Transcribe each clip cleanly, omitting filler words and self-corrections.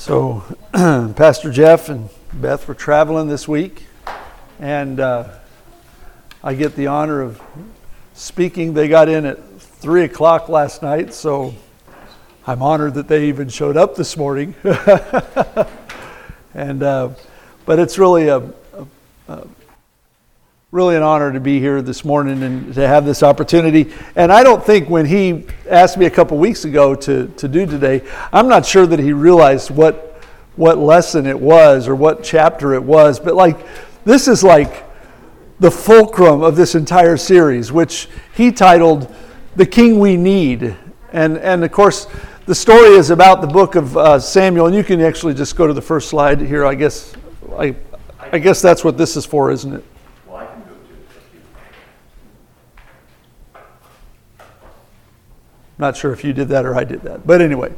So Pastor Jeff and Beth were traveling this week, and I get the honor of speaking. They got in at 3 o'clock last night, so I'm honored that they even showed up this morning. And but it's really really an honor to be here this morning and to have this opportunity. And I don't think when he asked me a couple weeks ago to do today, I'm not sure that he realized what lesson it was or what chapter it was. But this is like the fulcrum of this entire series, which he titled "The King We Need." And of course, the story is about the book of Samuel. And you can actually just go to the first slide here. I guess that's what this is for, isn't it? Not sure if you did that or I did that, but anyway,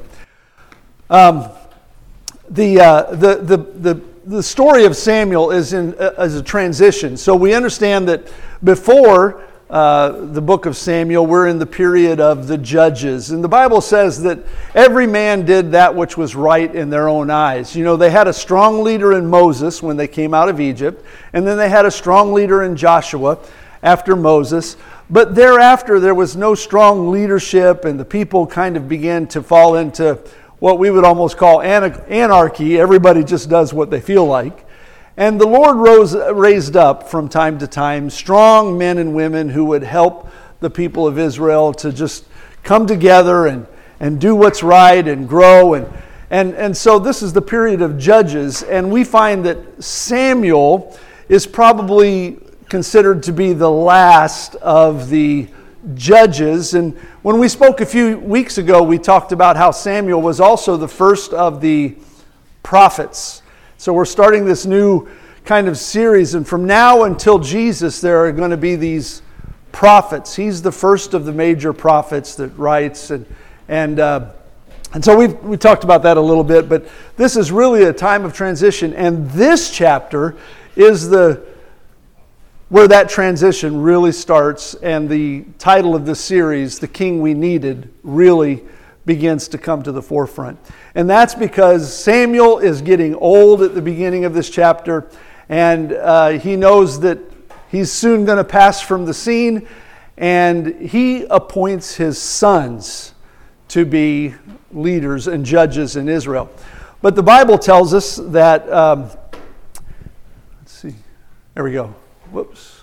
the story of Samuel is as a transition. So we understand that before the book of Samuel, we're in the period of the judges, and the Bible says that every man did that which was right in their own eyes. You know, they had a strong leader in Moses when they came out of Egypt, and then they had a strong leader in Joshua after Moses. But thereafter, there was no strong leadership, and the people kind of began to fall into what we would almost call anarchy. Everybody just does what they feel like. And the Lord raised up from time to time strong men and women who would help the people of Israel to just come together and do what's right and grow. And so this is the period of Judges, and we find that Samuel is probably considered to be the last of the judges. And when we spoke a few weeks ago, we talked about how Samuel was also the first of the prophets. So we're starting this new kind of series, and from now until Jesus, there are going to be these prophets. He's the first of the major prophets that writes, and so we talked about that a little bit, but this is really a time of transition, and this chapter is where that transition really starts, and the title of this series, The King We Needed, really begins to come to the forefront. And that's because Samuel is getting old at the beginning of this chapter, and he knows that he's soon going to pass from the scene, and he appoints his sons to be leaders and judges in Israel. But the Bible tells us that, let's see, there we go. Whoops.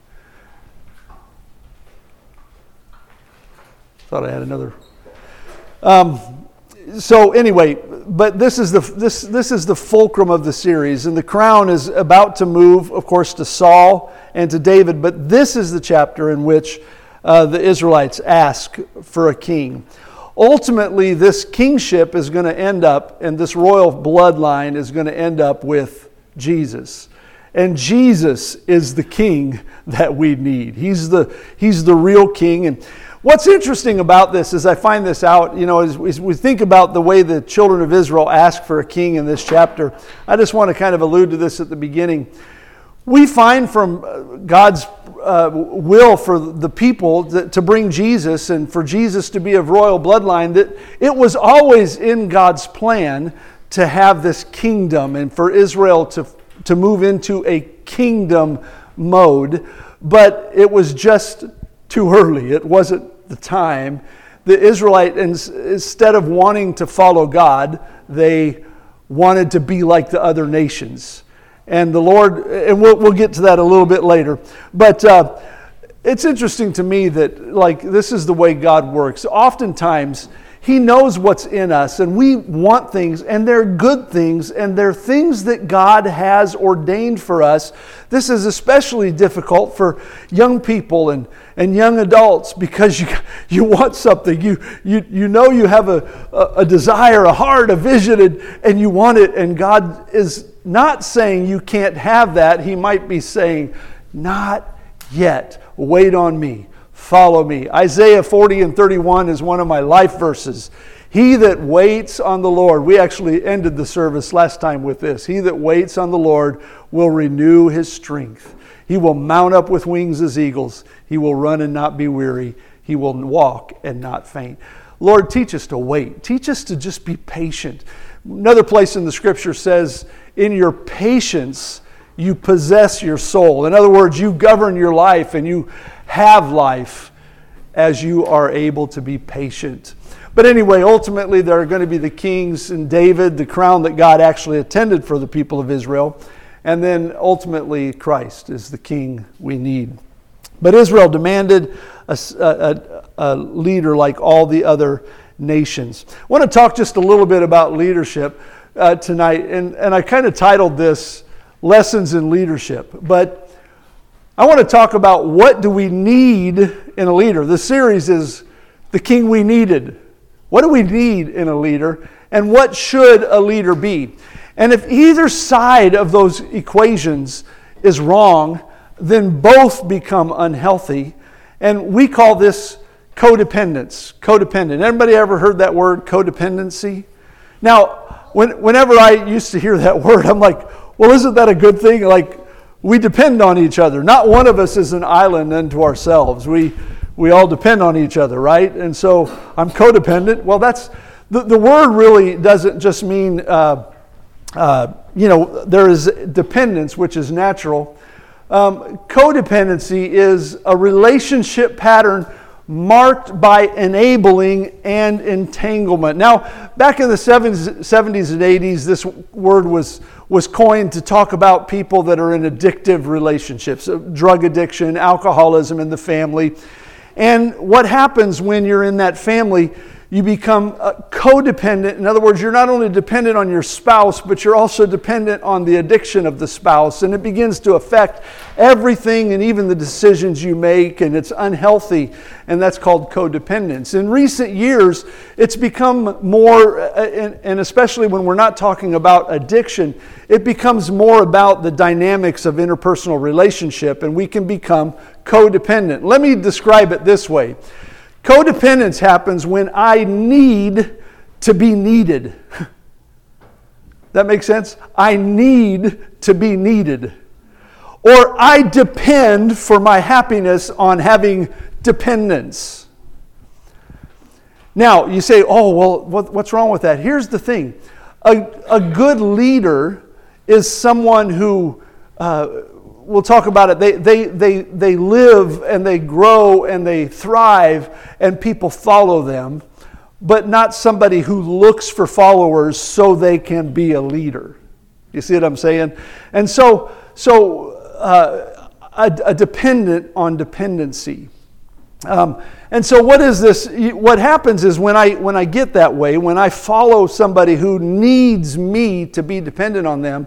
Thought I had another. So anyway, but this is the fulcrum of the series, and the crown is about to move, of course, to Saul and to David. But this is the chapter in which the Israelites ask for a king. Ultimately, this kingship is going to end up, and this royal bloodline is going to end up with Jesus. And Jesus is the king that we need. He's the real king. And what's interesting about this is I find this out, as we think about the way the children of Israel ask for a king in this chapter. I just want to kind of allude to this at the beginning. We find from God's will for the people to bring Jesus and for Jesus to be of royal bloodline, that it was always in God's plan to have this kingdom and for Israel to move into a kingdom mode, but it was just too early. It wasn't the time. The Israelites, instead of wanting to follow God, they wanted to be like the other nations. And the Lord, and we'll get to that a little bit later, but it's interesting to me that this is the way God works. Oftentimes, He knows what's in us, and we want things, and they're good things, and they're things that God has ordained for us. This is especially difficult for young people and young adults, because you want something. You know you have a desire, a heart, a vision, and you want it, and God is not saying you can't have that. He might be saying, not yet. Wait on me. Follow me. Isaiah 40:31 is one of my life verses. He that waits on the Lord. We actually ended the service last time with this. He that waits on the Lord will renew his strength. He will mount up with wings as eagles. He will run and not be weary. He will walk and not faint. Lord, teach us to wait. Teach us to just be patient. Another place in the scripture says, in your patience, you possess your soul. In other words, you govern your life and you have life as you are able to be patient. But anyway, ultimately, there are going to be the kings and David, the crown that God actually intended for the people of Israel. And then ultimately, Christ is the king we need. But Israel demanded a leader like all the other nations. I want to talk just a little bit about leadership tonight. And I kind of titled this Lessons in Leadership. But I want to talk about what do we need in a leader. The series is The King We Needed. What do we need in a leader? And what should a leader be? And if either side of those equations is wrong, then both become unhealthy. And we call this codependence. Codependent. Everybody ever heard that word, codependency? Now, whenever I used to hear that word, I'm like, well, isn't that a good thing? Like, we depend on each other. Not one of us is an island unto ourselves. We all depend on each other, right? And so I'm codependent. Well, that's the word really doesn't just mean, there is dependence, which is natural. Codependency is a relationship pattern marked by enabling and entanglement. Now, back in the 70s and 80s, this word was coined to talk about people that are in addictive relationships, drug addiction, alcoholism in the family. And what happens when you're in that family, you become codependent. In other words, you're not only dependent on your spouse, but you're also dependent on the addiction of the spouse. And it begins to affect everything and even the decisions you make, and it's unhealthy. And that's called codependence. In recent years, it's become more, and especially when we're not talking about addiction, it becomes more about the dynamics of interpersonal relationship, and we can become codependent. Let me describe it this way. Codependence happens when I need to be needed. That makes sense? I need to be needed. Or I depend for my happiness on having dependence. Now, you say, oh, well, what's wrong with that? Here's the thing. A good leader is someone who... we'll talk about it. They live and they grow and they thrive and people follow them, but not somebody who looks for followers so they can be a leader. You see what I'm saying? And so a dependent on dependency. And so what is this? What happens is when I get that way, when I follow somebody who needs me to be dependent on them,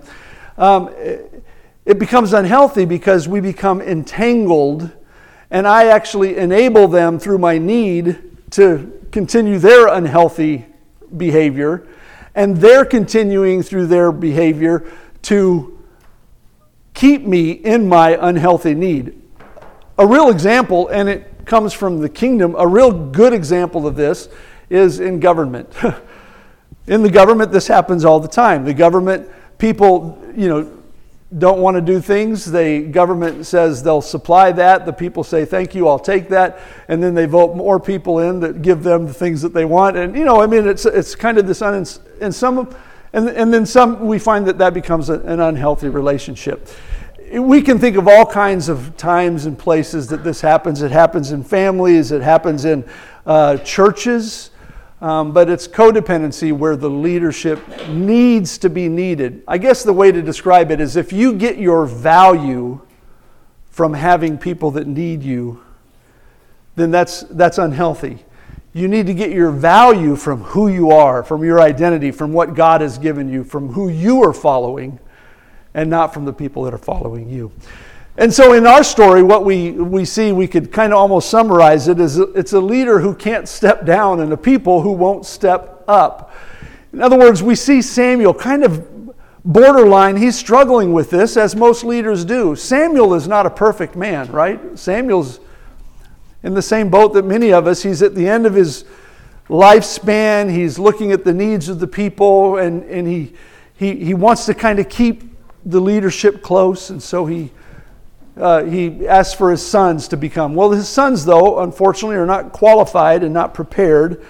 it becomes unhealthy because we become entangled, and I actually enable them through my need to continue their unhealthy behavior, and they're continuing through their behavior to keep me in my unhealthy need. A real example, and it comes from the kingdom, a real good example of this is in government. In the government, this happens all the time. The government, people, don't want to do things. The government says they'll supply that. The people say, thank you, I'll take that. And then they vote more people in that give them the things that they want. And, it's kind of this, and then some, we find that becomes an unhealthy relationship. We can think of all kinds of times and places that this happens. It happens in families. It happens in churches. But it's codependency where the leadership needs to be needed. I guess the way to describe it is if you get your value from having people that need you, then that's unhealthy. You need to get your value from who you are, from your identity, from what God has given you, from who you are following, and not from the people that are following you. And so in our story, what we see, we could kind of almost summarize it as it's a leader who can't step down and a people who won't step up. In other words, we see Samuel kind of borderline. He's struggling with this, as most leaders do. Samuel is not a perfect man, right? Samuel's in the same boat that many of us. He's at the end of his lifespan. He's looking at the needs of the people, and he wants to kind of keep the leadership close, and so he asked for his sons to become. Well, his sons, though, unfortunately, are not qualified and not prepared.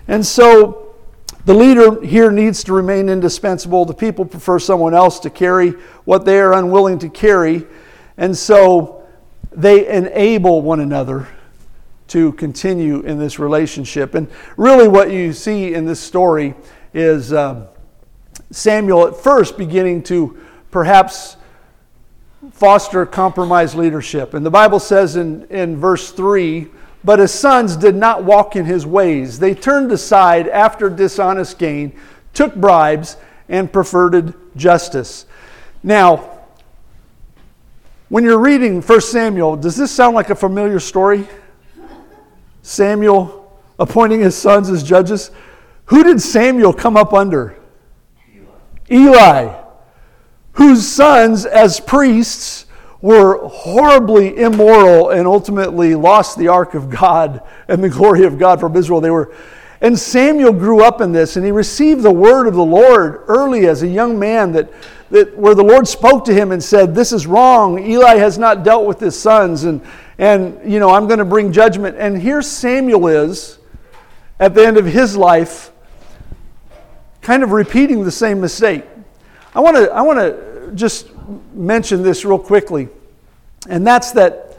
And so the leader here needs to remain indispensable. The people prefer someone else to carry what they are unwilling to carry. And so they enable one another to continue in this relationship. And really what you see in this story is Samuel at first beginning to perhaps foster compromise leadership. And the Bible says in verse 3, "But his sons did not walk in his ways. They turned aside after dishonest gain, took bribes, and preferred justice." Now, when you're reading 1 Samuel, does this sound like a familiar story? Samuel appointing his sons as judges. Who did Samuel come up under? Eli, whose sons as priests were horribly immoral and ultimately lost the ark of God and the glory of God from Israel. And Samuel grew up in this, and he received the word of the Lord early as a young man that where the Lord spoke to him and said, "This is wrong. Eli has not dealt with his sons, and I'm going to bring judgment." And here Samuel is at the end of his life, kind of repeating the same mistake. I want to just mention this real quickly, and that's that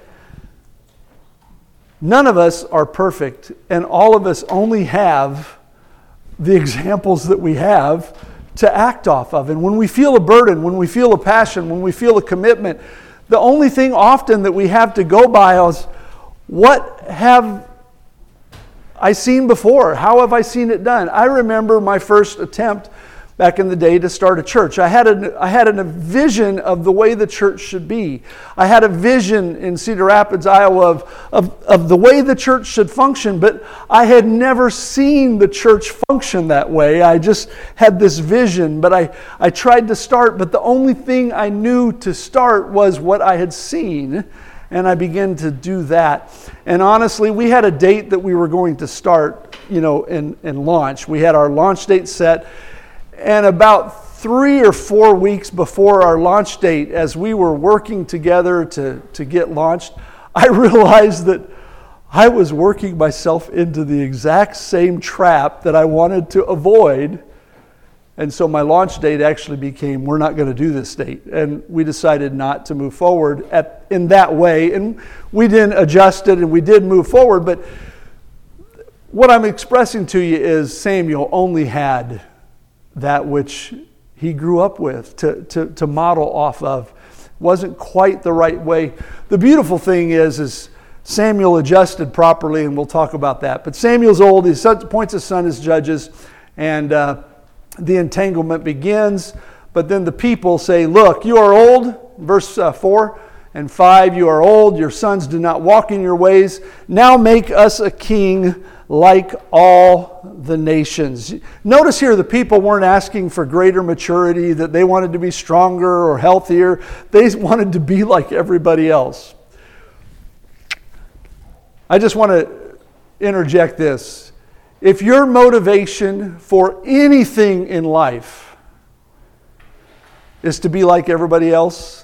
none of us are perfect, and all of us only have the examples that we have to act off of. And when we feel a burden, when we feel a passion, when we feel a commitment, the only thing often that we have to go by is, what have I seen before? How have I seen it done? I remember my first attempt back in the day to start a church. I had a vision of the way the church should be. I had a vision in Cedar Rapids, Iowa of the way the church should function, but I had never seen the church function that way. I just had this vision, but I tried to start, but the only thing I knew to start was what I had seen, and I began to do that. And honestly, we had a date that we were going to start, and launch. We had our launch date set. And about 3 or 4 weeks before our launch date, as we were working together to get launched, I realized that I was working myself into the exact same trap that I wanted to avoid. And so my launch date actually became, we're not going to do this date. And we decided not to move forward in that way. And we didn't adjust it, and we did move forward. But what I'm expressing to you is Samuel only had that which he grew up with to model off of. Wasn't quite the right way. The beautiful thing is Samuel adjusted properly, and we'll talk about that. But Samuel's old, he appoints his son as judges, and the entanglement begins. But then the people say, "Look, you are old," verse 4 and 5, "You are old, your sons do not walk in your ways. Now make us a king like all the nations." Notice here the people weren't asking for greater maturity, that they wanted to be stronger or healthier. They wanted to be like everybody else. I just want to interject this. If your motivation for anything in life is to be like everybody else,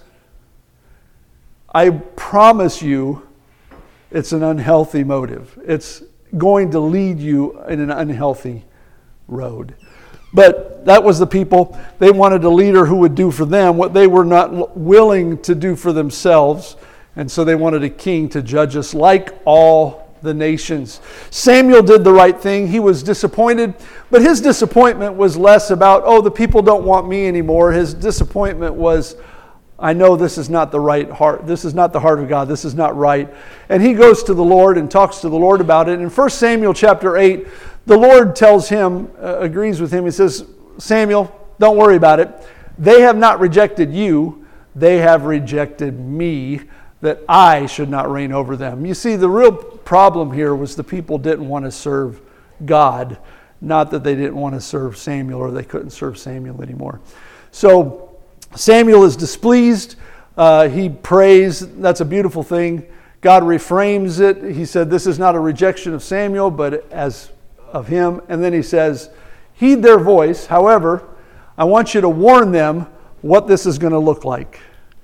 I promise you it's an unhealthy motive. It's going to lead you in an unhealthy road. But that was the people. They wanted a leader who would do for them what they were not willing to do for themselves. And so they wanted a king to judge us like all the nations. Samuel did the right thing. He was disappointed, but his disappointment was less about, the people don't want me anymore. His disappointment was, I know this is not the right heart. This is not the heart of God. This is not right. And he goes to the Lord and talks to the Lord about it. In 1 Samuel chapter 8, the Lord tells him, agrees with him. He says, "Samuel, don't worry about it. They have not rejected you. They have rejected me, that I should not reign over them." You see, the real problem here was the people didn't want to serve God, not that they didn't want to serve Samuel or they couldn't serve Samuel anymore. So Samuel is displeased. He prays. That's a beautiful thing. God reframes it. He said, this is not a rejection of Samuel, but as of him. And then he says, heed their voice. However, I want you to warn them what this is going to look like.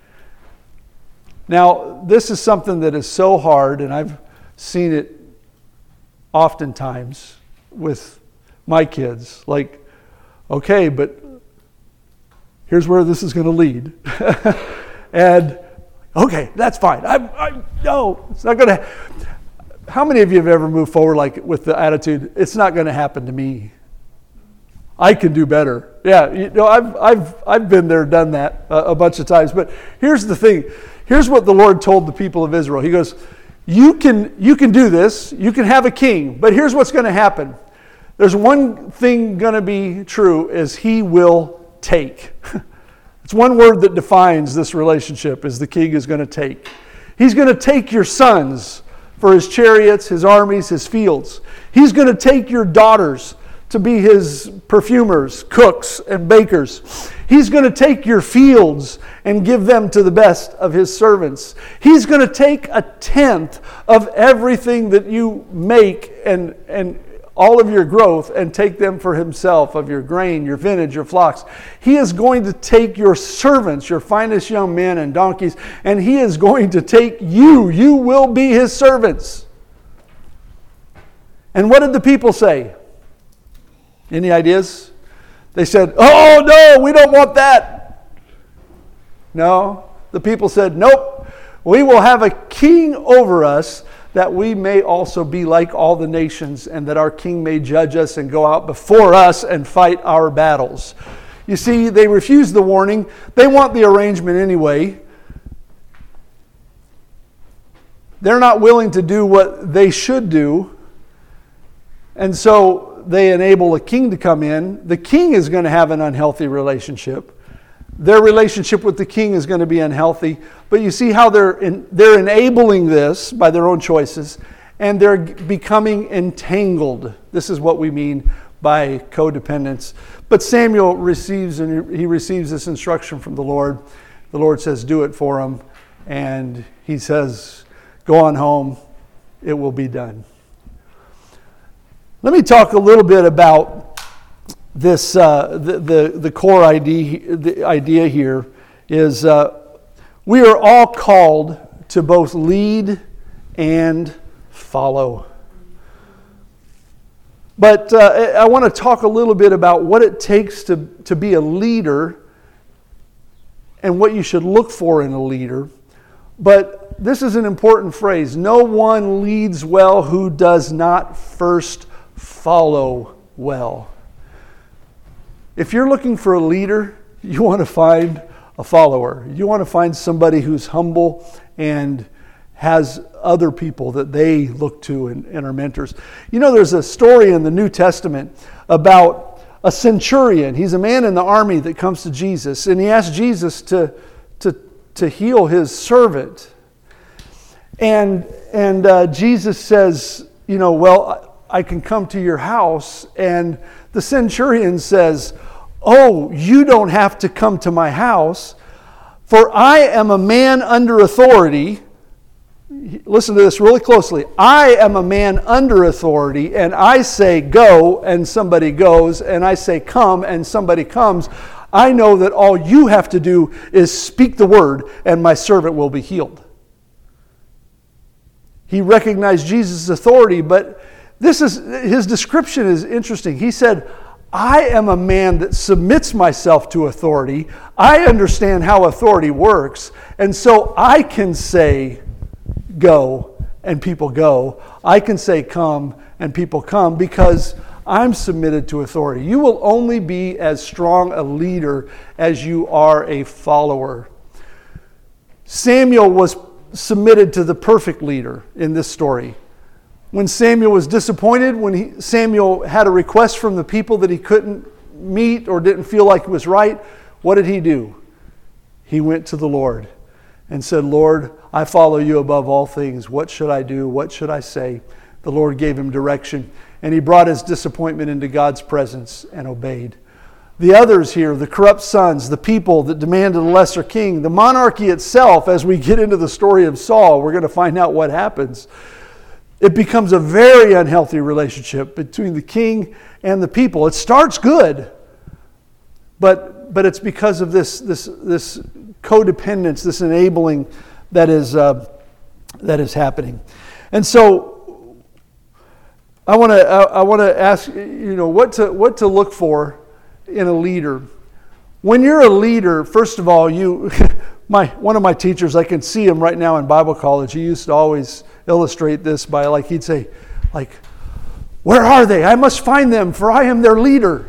Now, this is something that is so hard, and I've seen it oftentimes with my kids. Like, okay, but here's where this is going to lead. And, okay, that's fine. No, it's not going to. How many of you have ever moved forward like with the attitude, it's not going to happen to me? I can do better. Yeah, I've been there, done that a bunch of times. But here's the thing. Here's what the Lord told the people of Israel. He goes, you can do this. You can have a king. But here's what's going to happen. There's one thing going to be true is he will take. It's one word that defines this relationship is the king is going to take. He's going to take your sons for his chariots, his armies, his fields. He's going to take your daughters to be his perfumers, cooks, and bakers. He's going to take your fields and give them to the best of his servants. He's going to take 1/10 of everything that you make and all of your growth and take them for himself, of your grain, your vintage, your flocks. He is going to take your servants, your finest young men and donkeys, and he is going to take you. You will be his servants. And what did the people say? Any ideas? They said, oh no, we don't want that. No, the people said, nope, we will have a king over us that we may also be like all the nations and that our king may judge us and go out before us and fight our battles. You see, they refused the warning. They want the arrangement anyway. They're not willing to do what they should do. And so they enable a king to come in. The king is going to have an unhealthy relationship. Their relationship with the king is going to be unhealthy. But you see how they're enabling this by their own choices, and they're becoming entangled. This is what we mean by codependence. But Samuel receives this instruction from the Lord. The Lord says, do it for him. And he says, go on home. It will be done. Let me talk a little bit about this. The core idea here is we are all called to both lead and follow. But I want to talk a little bit about what it takes to be a leader and what you should look for in a leader. But this is an important phrase. No one leads well who does not first follow well. If you're looking for a leader, you want to find a follower. You want to find somebody who's humble and has other people that they look to and are mentors. You know, there's a story in the New Testament about a centurion. He's a man in the army that comes to Jesus, and he asks Jesus to heal his servant. And Jesus says, you know, well, I can come to your house. And the centurion says, oh, you don't have to come to my house, for I am a man under authority. Listen to this really closely. I am a man under authority, and I say go, and somebody goes, and I say come, and somebody comes. I know that all you have to do is speak the word, and my servant will be healed. He recognized Jesus' authority, but his description is interesting. He said, I am a man that submits myself to authority. I understand how authority works, and so I can say go, and people go. I can say come, and people come, because I'm submitted to authority. You will only be as strong a leader as you are a follower. Samuel was submitted to the perfect leader in this story. When Samuel was disappointed, when Samuel had a request from the people that he couldn't meet or didn't feel like it was right, what did he do? He went to the Lord and said, Lord, I follow you above all things. What should I do? What should I say? The Lord gave him direction, and he brought his disappointment into God's presence and obeyed. The others here, the corrupt sons, the people that demanded a lesser king, the monarchy itself, as we get into the story of Saul, we're going to find out what happens. It becomes a very unhealthy relationship between the king and the people. It starts good, but it's because of this codependence, this enabling that is happening. And so I want to ask, what to look for in a leader. When you're a leader, first of all, one of my teachers, I can see him right now in Bible college. He used to always illustrate this by he'd say, where are they? I must find them, for I am their leader.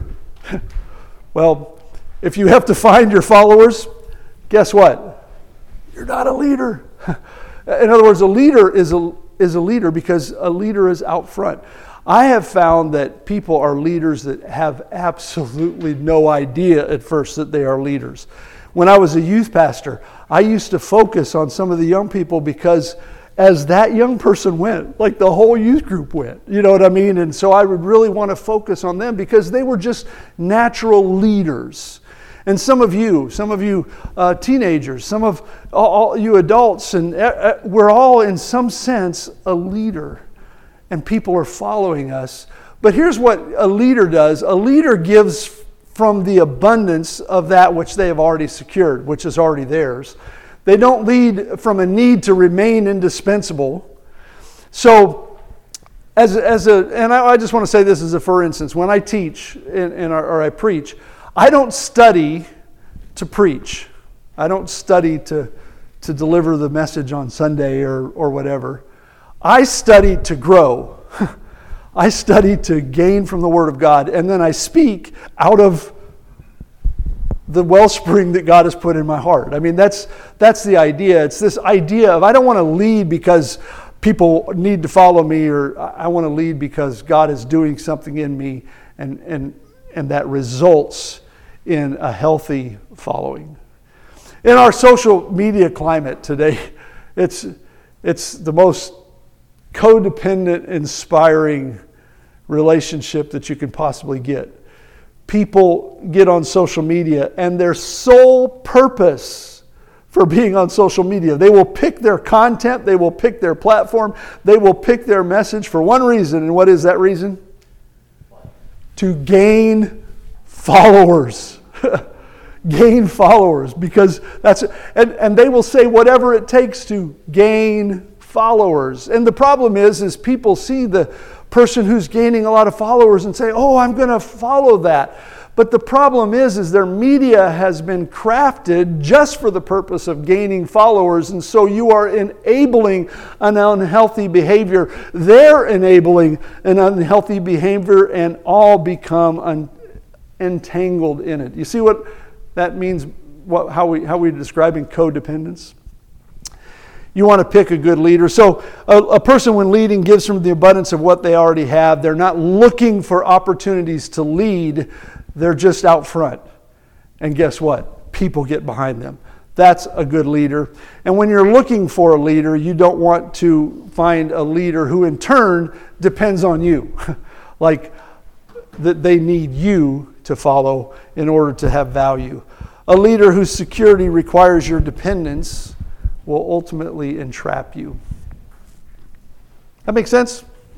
Well, if you have to find your followers, guess what? You're not a leader. In other words, a leader is a leader because a leader is out front. I have found that people are leaders that have absolutely no idea at first that they are leaders. When I was a youth pastor, I used to focus on some of the young people because as that young person went, the whole youth group went. You know what I mean? And so I would really want to focus on them because they were just natural leaders. And some of you teenagers, some of all you adults, and we're all in some sense a leader. And people are following us. But here's what a leader does. A leader gives from the abundance of that which they have already secured, which is already theirs. They don't lead from a need to remain indispensable. So, and I just want to say this as a for instance. When I teach or I preach, I don't study to preach. I don't study to deliver the message on Sunday or whatever. I study to grow. I study to gain from the Word of God, and then I speak out of the wellspring that God has put in my heart. I mean, that's the idea. It's this idea of I don't want to lead because people need to follow me, or I want to lead because God is doing something in me, and that results in a healthy following. In our social media climate today, it's the most codependent, inspiring relationship that you can possibly get. People get on social media and their sole purpose for being on social media, they will pick their content, they will pick their platform, they will pick their message for one reason. And what is that reason? To gain followers. Gain followers, because and they will say whatever it takes to gain followers. And the problem is people see the person who's gaining a lot of followers and say, oh, I'm going to follow that. But the problem is their media has been crafted just for the purpose of gaining followers, and so you are enabling an unhealthy behavior. They're enabling an unhealthy behavior, and all become entangled in it. You see what that means? How we're describing codependence? You want to pick a good leader. So a person when leading gives from the abundance of what they already have. They're not looking for opportunities to lead. They're just out front. And guess what? People get behind them. That's a good leader. And when you're looking for a leader, you don't want to find a leader who in turn depends on you. Like that they need you to follow in order to have value. A leader whose security requires your dependence will ultimately entrap you. That makes sense?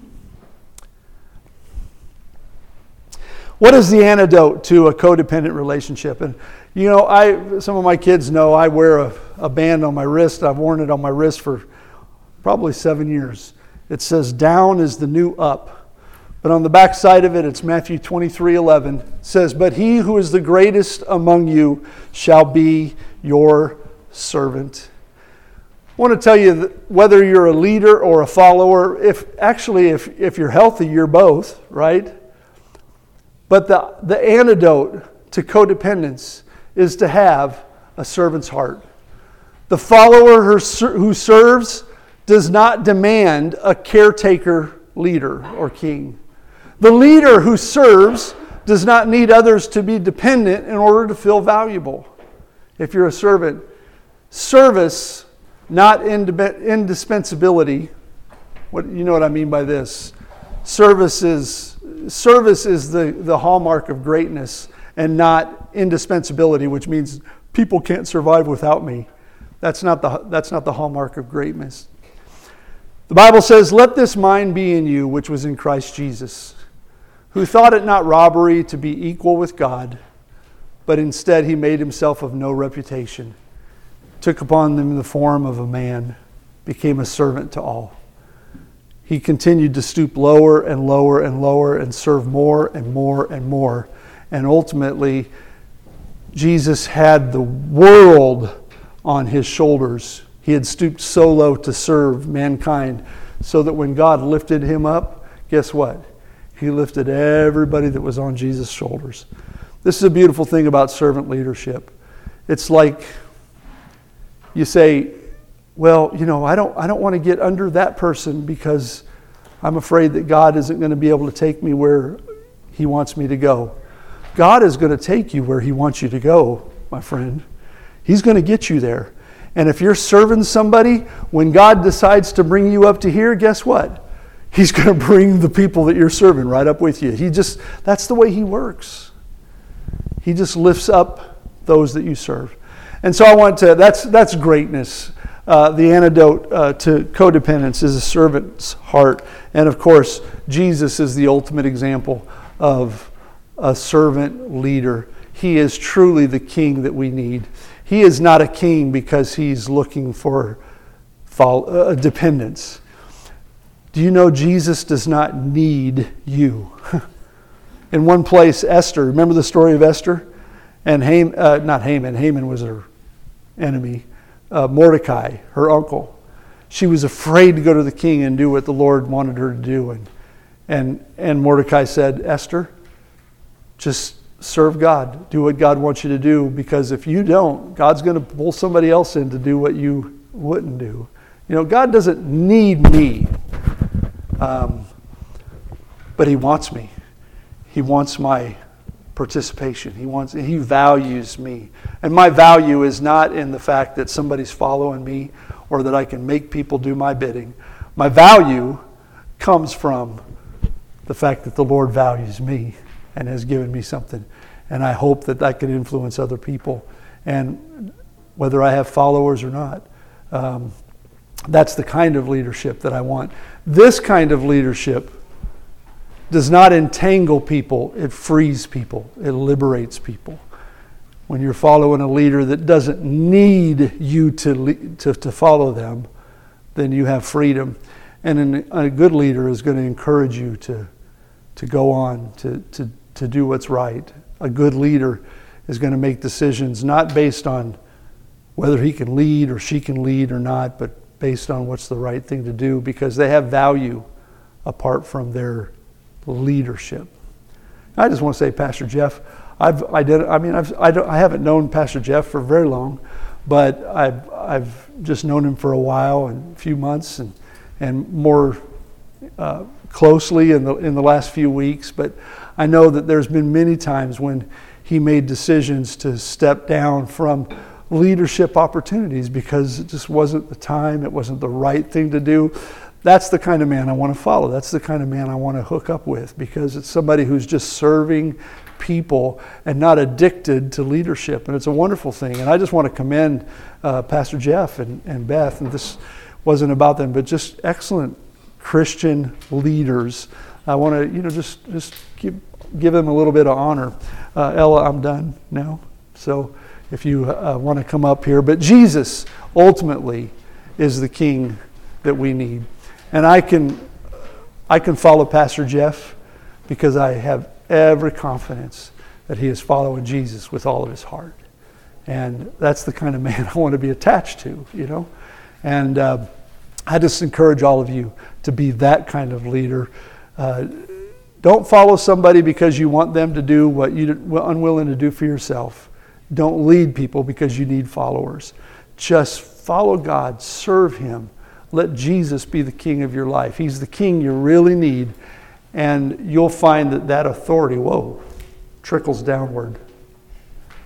What is the antidote to a codependent relationship? And some of my kids know I wear a band on my wrist. I've worn it on my wrist for probably 7 years. It says down is the new up. But on the back side of it, it's Matthew 23:11. It says, but he who is the greatest among you shall be your servant. I want to tell you that whether you're a leader or a follower, if you're healthy, you're both, right? But the antidote to codependence is to have a servant's heart. The follower who serves does not demand a caretaker leader or king. The leader who serves does not need others to be dependent in order to feel valuable. If you're a servant, service, not indispensability. You know what I mean by this? Service is the hallmark of greatness, and not indispensability, which means people can't survive without me. That's not the hallmark of greatness. The Bible says, "Let this mind be in you, which was in Christ Jesus, who thought it not robbery to be equal with God, but instead he made himself of no reputation, took upon him the form of a man, became a servant to all." he continued to stoop lower and lower and lower and serve more and more and more. And ultimately, Jesus had the world on his shoulders. He had stooped so low to serve mankind, so that when God lifted him up, guess what? He lifted everybody that was on Jesus' shoulders. This is a beautiful thing about servant leadership. It's like you say, well, I don't want to get under that person because I'm afraid that God isn't going to be able to take me where he wants me to go. God is going to take you where he wants you to go, my friend. He's going to get you there. And if you're serving somebody, when God decides to bring you up to here, guess what? He's going to bring the people that you're serving right up with you. That's the way he works. He just lifts up those that you serve. And so that's greatness. The antidote to codependence is a servant's heart. And of course, Jesus is the ultimate example of a servant leader. He is truly the king that we need. He is not a king because he's looking for dependence. Do you know Jesus does not need you? In one place, Esther, remember the story of Esther? And Haman was her enemy. Mordecai, her uncle. She was afraid to go to the king and do what the Lord wanted her to do. And Mordecai said, Esther, just serve God. Do what God wants you to do, because if you don't, God's going to pull somebody else in to do what you wouldn't do. God doesn't need me, but he wants me. He wants my participation. He values me. And my value is not in the fact that somebody's following me or that I can make people do my bidding. My value comes from the fact that the Lord values me and has given me something. And I hope that that can influence other people. And whether I have followers or not, that's the kind of leadership that I want. This kind of leadership does not entangle people. It frees people. It liberates people. When you're following a leader that doesn't need you to follow them, then you have freedom. And a good leader is going to encourage you to go on, to do what's right. A good leader is going to make decisions not based on whether he can lead or she can lead or not, but based on what's the right thing to do, because they have value apart from their leadership. I just want to say, Pastor Jeff, I haven't known Pastor Jeff for very long, but I've just known him for a while and a few months, and more closely in the last few weeks. But I know that there's been many times when he made decisions to step down from leadership opportunities because it just wasn't the time, it wasn't the right thing to do. That's the kind of man I want to follow. That's the kind of man I want to hook up with, because it's somebody who's just serving people and not addicted to leadership. And it's a wonderful thing. And I just want to commend Pastor Jeff and Beth. And this wasn't about them, but just excellent Christian leaders. I want to, just give them a little bit of honor. Ella, I'm done now. So if you want to come up here. But Jesus ultimately is the king that we need. And I can follow Pastor Jeff because I have every confidence that he is following Jesus with all of his heart. And that's the kind of man I want to be attached to, And I just encourage all of you to be that kind of leader. Don't follow somebody because you want them to do what you're unwilling to do for yourself. Don't lead people because you need followers. Just follow God, serve him. Let Jesus be the king of your life. He's the king you really need. And you'll find that authority, trickles downward